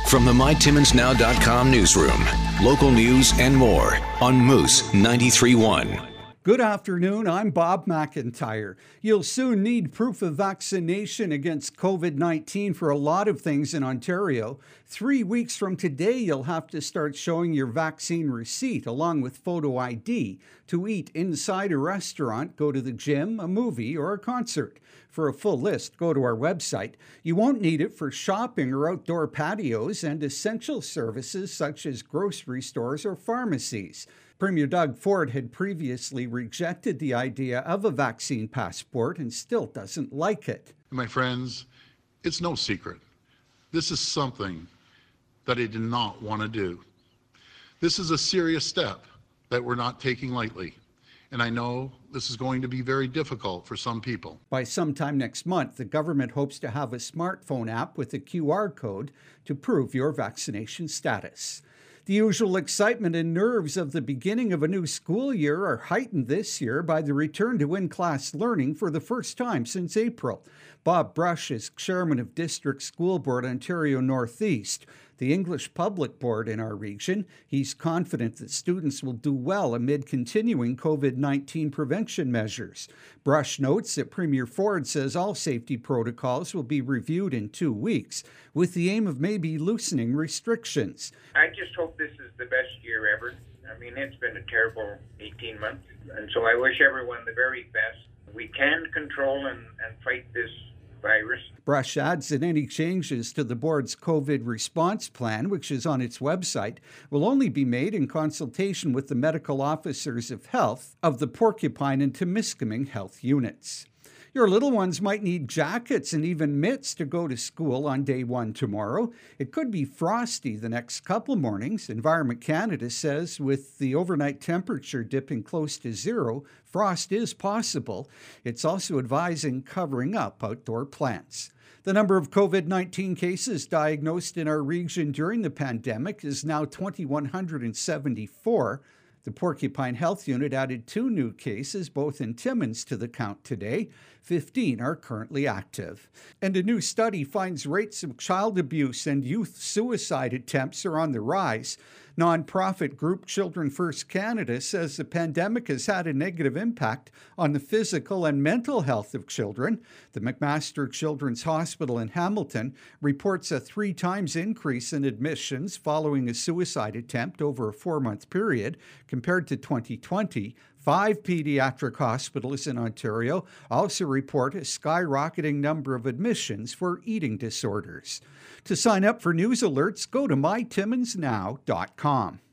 From the MyTimmonsNow.com newsroom, local news and more on Moose 93.1. Good afternoon, I'm Bob McIntyre. You'll soon need proof of vaccination against COVID-19 for a lot of things in Ontario. 3 weeks from today, you'll have to start showing your vaccine receipt along with photo ID to eat inside a restaurant, go to the gym, a movie, or a concert. For a full list, go to our website. You won't need it for shopping or outdoor patios and essential services such as grocery stores or pharmacies. Premier Doug Ford had previously rejected the idea of a vaccine passport and still doesn't like it. My friends, it's no secret. This is something that I did not want to do. This is a serious step that we're not taking lightly. And I know this is going to be very difficult for some people. By sometime next month, the government hopes to have a smartphone app with a QR code to prove your vaccination status. The usual excitement and nerves of the beginning of a new school year are heightened this year by the return to in-class learning for the first time since April. Bob Brush is chairman of District School Board Ontario Northeast, the English public board in our region. He's confident that students will do well amid continuing COVID-19 prevention measures. Brush notes that Premier Ford says all safety protocols will be reviewed in 2 weeks, with the aim of maybe loosening restrictions. I just hope this is the best year ever. I mean, it's been a terrible 18 months, and so I wish everyone the very best. We can control and fight this virus. Brush adds that any changes to the board's COVID response plan, which is on its website, will only be made in consultation with the medical officers of health of the Porcupine and Temiskaming health units. Your little ones might need jackets and even mitts to go to school on day one tomorrow. It could be frosty the next couple mornings. Environment Canada says with the overnight temperature dipping close to zero, frost is possible. It's also advising covering up outdoor plants. The number of COVID-19 cases diagnosed in our region during the pandemic is now 2,174. The Porcupine Health Unit added 2 new cases, both in Timmins, to the count today. 15 are currently active. And a new study finds rates of child abuse and youth suicide attempts are on the rise. Nonprofit group Children First Canada says the pandemic has had a negative impact on the physical and mental health of children. The McMaster Children's Hospital in Hamilton reports a 3 times increase in admissions following a suicide attempt over a 4-month period compared to 2020. 5 pediatric hospitals in Ontario also report a skyrocketing number of admissions for eating disorders. To sign up for news alerts, go to mytimmonsnow.com.